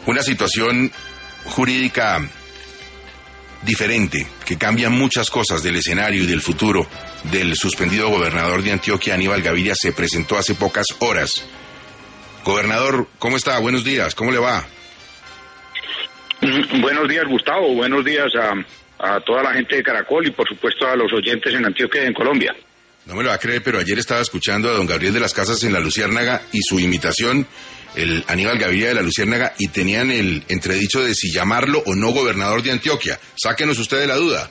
una situación jurídica diferente, que cambia muchas cosas del escenario y del futuro del suspendido gobernador de Antioquia, Aníbal Gaviria, se presentó hace pocas horas. Gobernador, ¿cómo está? Buenos días, ¿cómo le va? Buenos días, Gustavo, buenos días a toda la gente de Caracol y por supuesto a los oyentes en Antioquia y en Colombia. No me lo va a creer, pero ayer estaba escuchando a don Gabriel de las Casas en La Luciérnaga y su imitación, el Aníbal Gaviria de La Luciérnaga, y tenían el entredicho de si llamarlo o no gobernador de Antioquia. Sáquenos usted de la duda.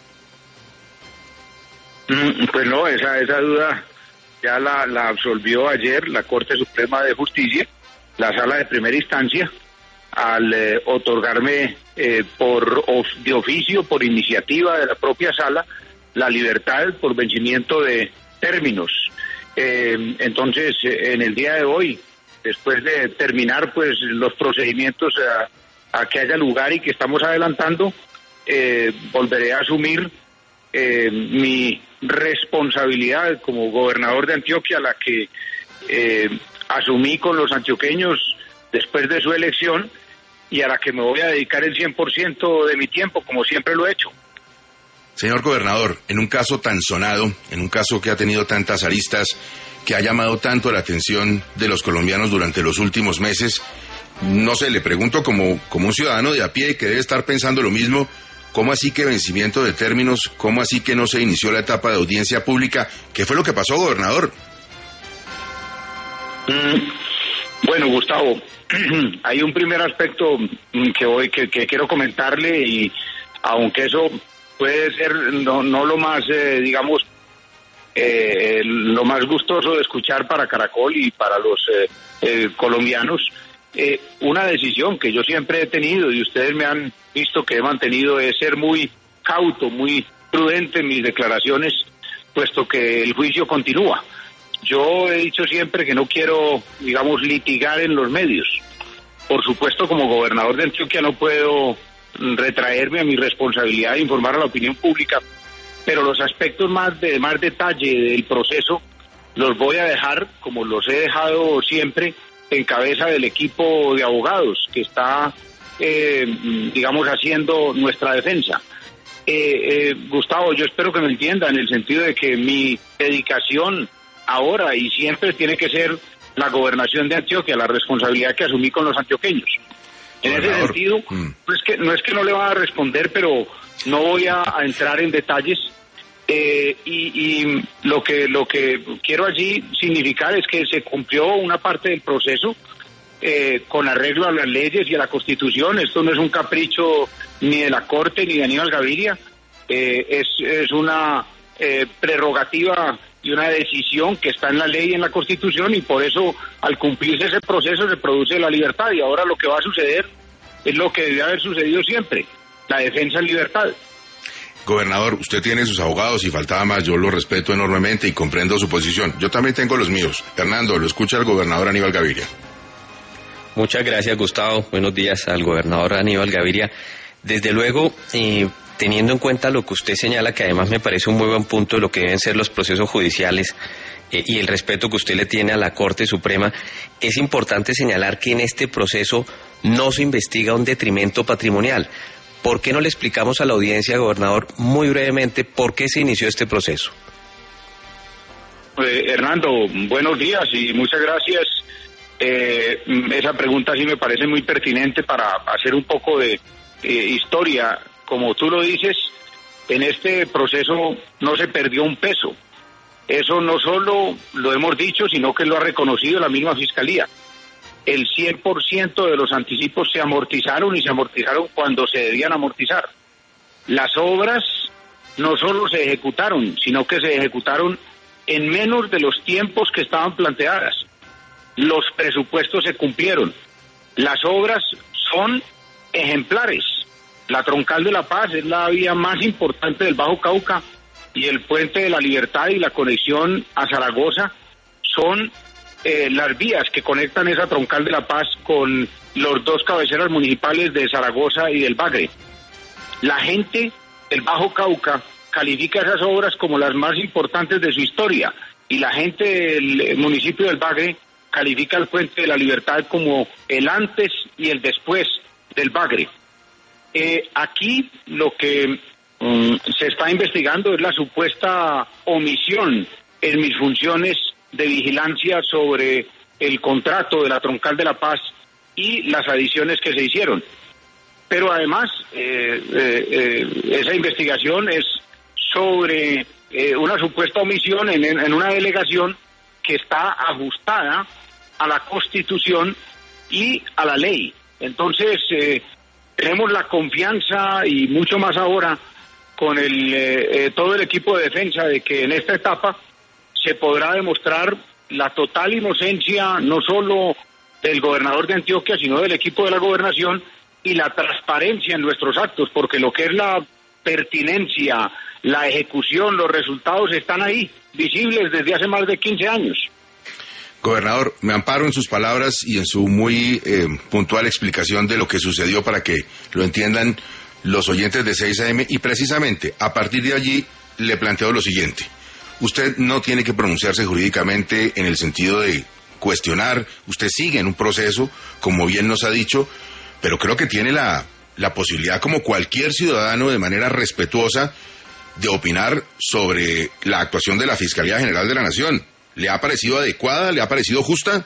Pues no, esa duda ya la absolvió ayer la Corte Suprema de Justicia, la Sala de Primera Instancia, al otorgarme de oficio, por iniciativa de la propia Sala, la libertad por vencimiento de términos. Entonces, en el día de hoy, después de terminar pues los procedimientos a que haya lugar y que estamos adelantando, volveré a asumir mi responsabilidad como gobernador de Antioquia, la que asumí con los antioqueños después de su elección y a la que me voy a dedicar el 100% de mi tiempo, como siempre lo he hecho. Señor gobernador, en un caso tan sonado, en un caso que ha tenido tantas aristas, que ha llamado tanto la atención de los colombianos durante los últimos meses, no sé, le pregunto como un ciudadano de a pie que debe estar pensando lo mismo, ¿cómo así que vencimiento de términos? ¿Cómo así que no se inició la etapa de audiencia pública? ¿Qué fue lo que pasó, gobernador? Bueno, Gustavo, hay un primer aspecto que quiero comentarle, y aunque eso puede ser no lo más, lo más gustoso de escuchar para Caracol y para los colombianos, una decisión que yo siempre he tenido, y ustedes me han visto que he mantenido, es ser muy cauto, muy prudente en mis declaraciones, puesto que el juicio continúa. Yo he dicho siempre que no quiero, litigar en los medios. Por supuesto, como gobernador de Antioquia no puedo retraerme a mi responsabilidad de informar a la opinión pública, pero los aspectos más detalle del proceso los voy a dejar, como los he dejado siempre, en cabeza del equipo de abogados que está, haciendo nuestra defensa. Gustavo, yo espero que me entienda en el sentido de que mi dedicación ahora y siempre tiene que ser la gobernación de Antioquia, la responsabilidad que asumí con los antioqueños. En ese sentido, no es que no le va a responder, pero no voy a entrar en detalles. Y lo que quiero allí significar es que se cumplió una parte del proceso con arreglo a las leyes y a la Constitución. Esto no es un capricho ni de la Corte ni de Aníbal Gaviria, es una prerrogativa y una decisión que está en la ley y en la Constitución, y por eso al cumplirse ese proceso se produce la libertad, y ahora lo que va a suceder es lo que debe haber sucedido siempre, la defensa en libertad. Gobernador, usted tiene sus abogados y faltaba más, yo lo respeto enormemente y comprendo su posición. Yo también tengo los míos. Hernando, lo escucha el gobernador Aníbal Gaviria. Muchas gracias, Gustavo. Buenos días al gobernador Aníbal Gaviria. Desde luego, teniendo en cuenta lo que usted señala, que además me parece un muy buen punto de lo que deben ser los procesos judiciales y el respeto que usted le tiene a la Corte Suprema, es importante señalar que en este proceso no se investiga un detrimento patrimonial. ¿Por qué no le explicamos a la audiencia, gobernador, muy brevemente por qué se inició este proceso? Hernando, buenos días y muchas gracias. Esa pregunta sí me parece muy pertinente para hacer un poco de historia. Como tú lo dices, en este proceso no se perdió un peso. Eso no solo lo hemos dicho, sino que lo ha reconocido la misma Fiscalía. El 100% de los anticipos se amortizaron, y se amortizaron cuando se debían amortizar. Las obras no solo se ejecutaron, sino que se ejecutaron en menos de los tiempos que estaban planteadas. Los presupuestos se cumplieron. Las obras son ejemplares. La Troncal de la Paz es la vía más importante del Bajo Cauca, y el Puente de la Libertad y la conexión a Zaragoza son las vías que conectan esa Troncal de la Paz con los dos cabeceras municipales de Zaragoza y del Bagre. La gente del Bajo Cauca califica esas obras como las más importantes de su historia, y la gente del municipio del Bagre califica el Puente de la Libertad como el antes y el después del Bagre. Aquí lo que se está investigando es la supuesta omisión en mis funciones de vigilancia sobre el contrato de la Troncal de la Paz y las adiciones que se hicieron. Pero además, esa investigación es sobre una supuesta omisión en una delegación que está ajustada a la Constitución y a la ley. Entonces, tenemos la confianza y mucho más ahora con todo el equipo de defensa de que en esta etapa se podrá demostrar la total inocencia no solo del gobernador de Antioquia, sino del equipo de la gobernación y la transparencia en nuestros actos, porque lo que es la pertinencia, la ejecución, los resultados están ahí, visibles desde hace más de 15 años. Gobernador, me amparo en sus palabras y en su muy puntual explicación de lo que sucedió para que lo entiendan los oyentes de 6 AM y precisamente a partir de allí le planteo lo siguiente. Usted no tiene que pronunciarse jurídicamente en el sentido de cuestionar, usted sigue en un proceso, como bien nos ha dicho, pero creo que tiene la posibilidad, como cualquier ciudadano, de manera respetuosa, de opinar sobre la actuación de la Fiscalía General de la Nación. ¿Le ha parecido adecuada? ¿Le ha parecido justa?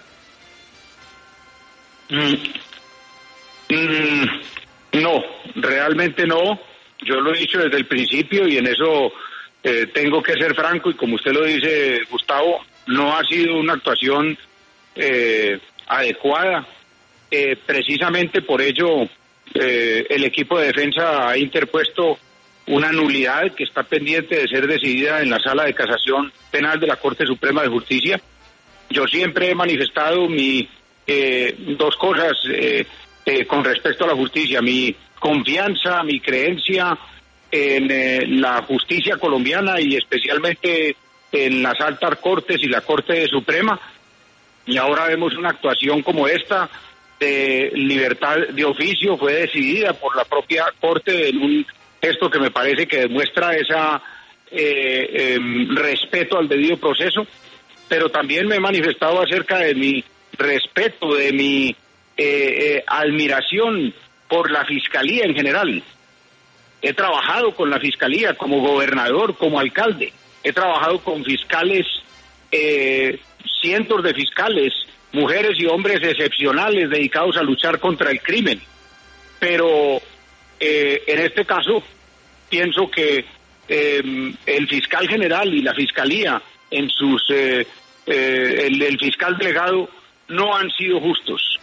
No, realmente no. Yo lo he dicho desde el principio y en eso tengo que ser franco y como usted lo dice, Gustavo, no ha sido una actuación adecuada. Precisamente por ello el equipo de defensa ha interpuesto una nulidad que está pendiente de ser decidida en la Sala de Casación Penal de la Corte Suprema de Justicia. Yo siempre he manifestado dos cosas con respecto a la justicia: mi confianza, mi creencia en la justicia colombiana y especialmente en las altas cortes y la Corte Suprema. Y ahora vemos una actuación como esta de libertad de oficio, fue decidida por la propia Corte en un gesto que me parece que demuestra esa respeto al debido proceso, pero también me he manifestado acerca de mi respeto, de mi admiración por la Fiscalía en general. He trabajado con la Fiscalía como gobernador, como alcalde, he trabajado con fiscales, cientos de fiscales, mujeres y hombres excepcionales dedicados a luchar contra el crimen, pero en este caso pienso que el fiscal general y la fiscalía en sus el fiscal delegado no han sido justos,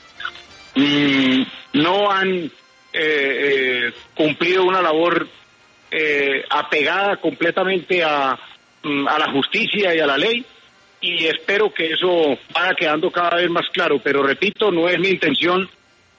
no han cumplido una labor apegada completamente a la justicia y a la ley, y espero que eso vaya quedando cada vez más claro, pero repito, no es mi intención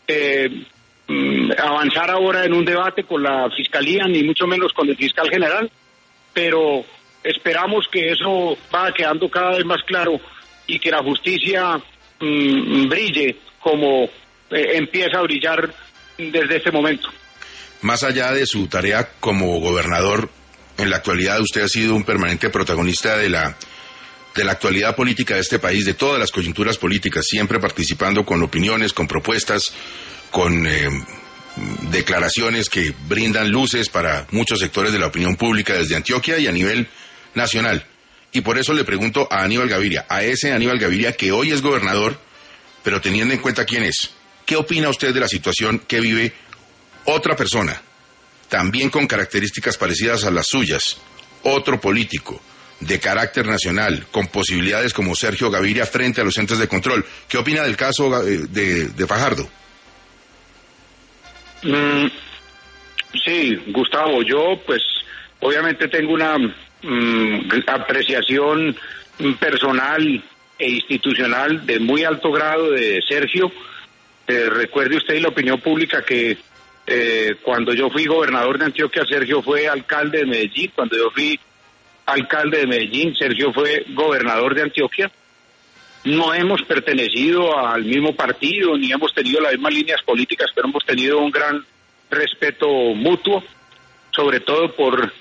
avanzar ahora en un debate con la Fiscalía, ni mucho menos con el fiscal general, pero esperamos que eso vaya quedando cada vez más claro y que la justicia brille como empieza a brillar desde este momento. Más allá de su tarea como gobernador, en la actualidad usted ha sido un permanente protagonista de la actualidad política de este país, de todas las coyunturas políticas, siempre participando con opiniones, con propuestas, con declaraciones que brindan luces para muchos sectores de la opinión pública desde Antioquia y a nivel nacional. Y por eso le pregunto a Aníbal Gaviria, a ese Aníbal Gaviria que hoy es gobernador, pero teniendo en cuenta quién es, ¿qué opina usted de la situación que vive otra persona, también con características parecidas a las suyas, otro político de carácter nacional, con posibilidades como Sergio Gaviria frente a los entes de control? ¿Qué opina del caso de Fajardo? Sí, Gustavo, yo pues obviamente tengo una apreciación personal e institucional de muy alto grado de Sergio. Recuerde usted y la opinión pública que cuando yo fui gobernador de Antioquia, Sergio fue alcalde de Medellín. Cuando yo fui alcalde de Medellín, Sergio fue gobernador de Antioquia. No hemos pertenecido al mismo partido, ni hemos tenido las mismas líneas políticas, pero hemos tenido un gran respeto mutuo, sobre todo por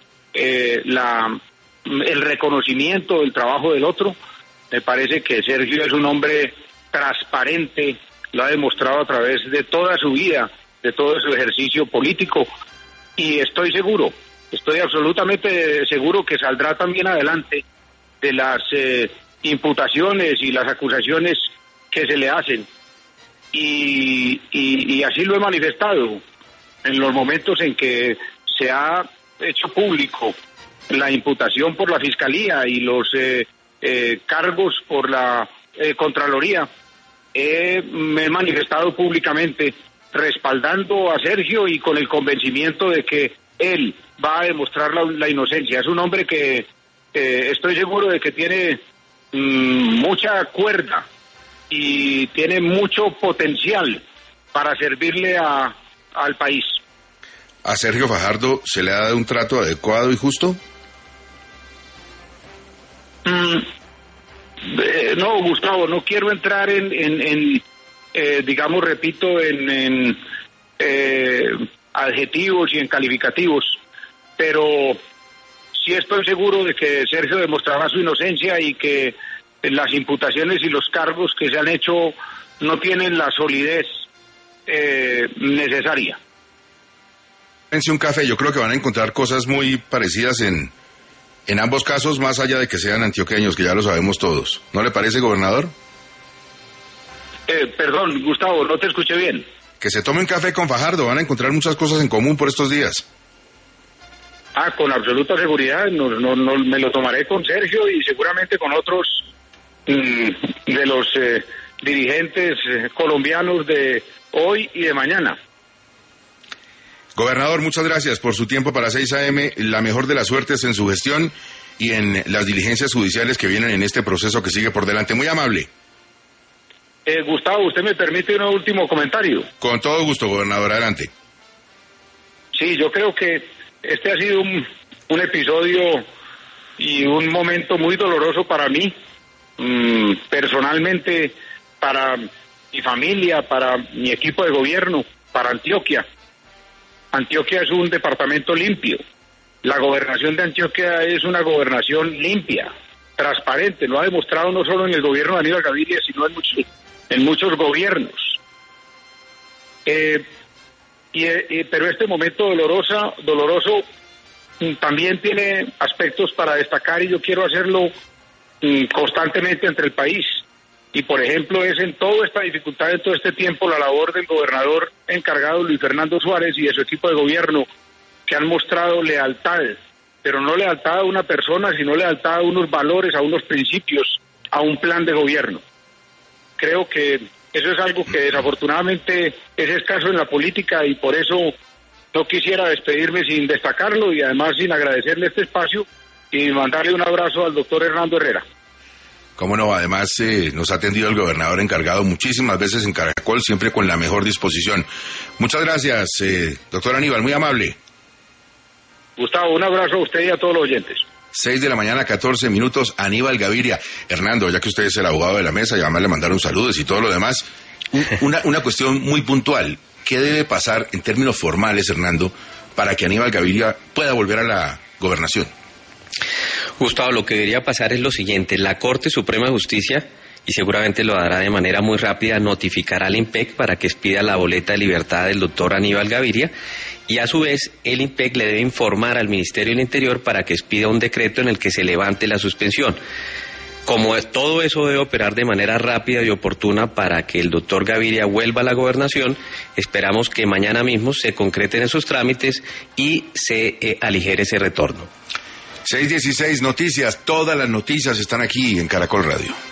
el reconocimiento del trabajo del otro. Me parece que Sergio es un hombre transparente, lo ha demostrado a través de toda su vida de todo su ejercicio político, y estoy absolutamente seguro que saldrá también adelante de las imputaciones y las acusaciones que se le hacen, y así lo he manifestado en los momentos en que se ha hecho público la imputación por la Fiscalía y los cargos por la Contraloría. Me he manifestado públicamente respaldando a Sergio y con el convencimiento de que él va a demostrar la inocencia. Es un hombre que estoy seguro de que tiene mucha cuerda y tiene mucho potencial para servirle al país. ¿A Sergio Fajardo se le ha dado un trato adecuado y justo? No, Gustavo, no quiero entrar en digamos, repito, en adjetivos y en calificativos, pero sí estoy seguro de que Sergio demostrará su inocencia y que las imputaciones y los cargos que se han hecho no tienen la solidez necesaria. Pense un café, yo creo que van a encontrar cosas muy parecidas en ambos casos, más allá de que sean antioqueños, que ya lo sabemos todos. ¿No le parece, gobernador? Perdón, Gustavo, no te escuché bien. Que se tome un café con Fajardo, van a encontrar muchas cosas en común por estos días. Con absoluta seguridad, no, me lo tomaré con Sergio y seguramente con otros de los dirigentes colombianos de hoy y de mañana. Gobernador, muchas gracias por su tiempo para 6 AM. La mejor de las suertes en su gestión y en las diligencias judiciales que vienen en este proceso que sigue por delante. Muy amable. Gustavo, ¿usted me permite un último comentario? Con todo gusto, gobernador, adelante. Sí, yo creo que este ha sido un episodio y un momento muy doloroso para mí, personalmente, para mi familia, para mi equipo de gobierno, para Antioquia. Antioquia es un departamento limpio. La gobernación de Antioquia es una gobernación limpia, transparente. Lo ha demostrado no solo en el gobierno de Aníbal Gaviria, sino en muchos gobiernos. Pero este momento doloroso también tiene aspectos para destacar, y yo quiero hacerlo constantemente entre el país. Y por ejemplo es en toda esta dificultad, en todo este tiempo, la labor del gobernador encargado Luis Fernando Suárez y de su equipo de gobierno, que han mostrado lealtad, pero no lealtad a una persona, sino lealtad a unos valores, a unos principios, a un plan de gobierno. Creo que eso es algo que desafortunadamente es escaso en la política, y por eso no quisiera despedirme sin destacarlo y además sin agradecerle este espacio y mandarle un abrazo al doctor Hernando Herrera. Cómo no, además nos ha atendido el gobernador encargado muchísimas veces en Caracol, siempre con la mejor disposición. Muchas gracias, doctor Aníbal, muy amable. Gustavo, un abrazo a usted y a todos los oyentes. 6 de la mañana, 14 minutos, Aníbal Gaviria. Hernando, ya que usted es el abogado de la mesa, y además le mandaron saludos y todo lo demás, una cuestión muy puntual. ¿Qué debe pasar en términos formales, Hernando, para que Aníbal Gaviria pueda volver a la gobernación? Gustavo, lo que debería pasar es lo siguiente: la Corte Suprema de Justicia, y seguramente lo hará de manera muy rápida, notificará al IMPEC para que expida la boleta de libertad del doctor Aníbal Gaviria, y a su vez el IMPEC le debe informar al Ministerio del Interior para que expida un decreto en el que se levante la suspensión. Como todo eso debe operar de manera rápida y oportuna para que el doctor Gaviria vuelva a la gobernación, esperamos que mañana mismo se concreten esos trámites y se aligere ese retorno. 6:16 noticias, todas las noticias están aquí en Caracol Radio.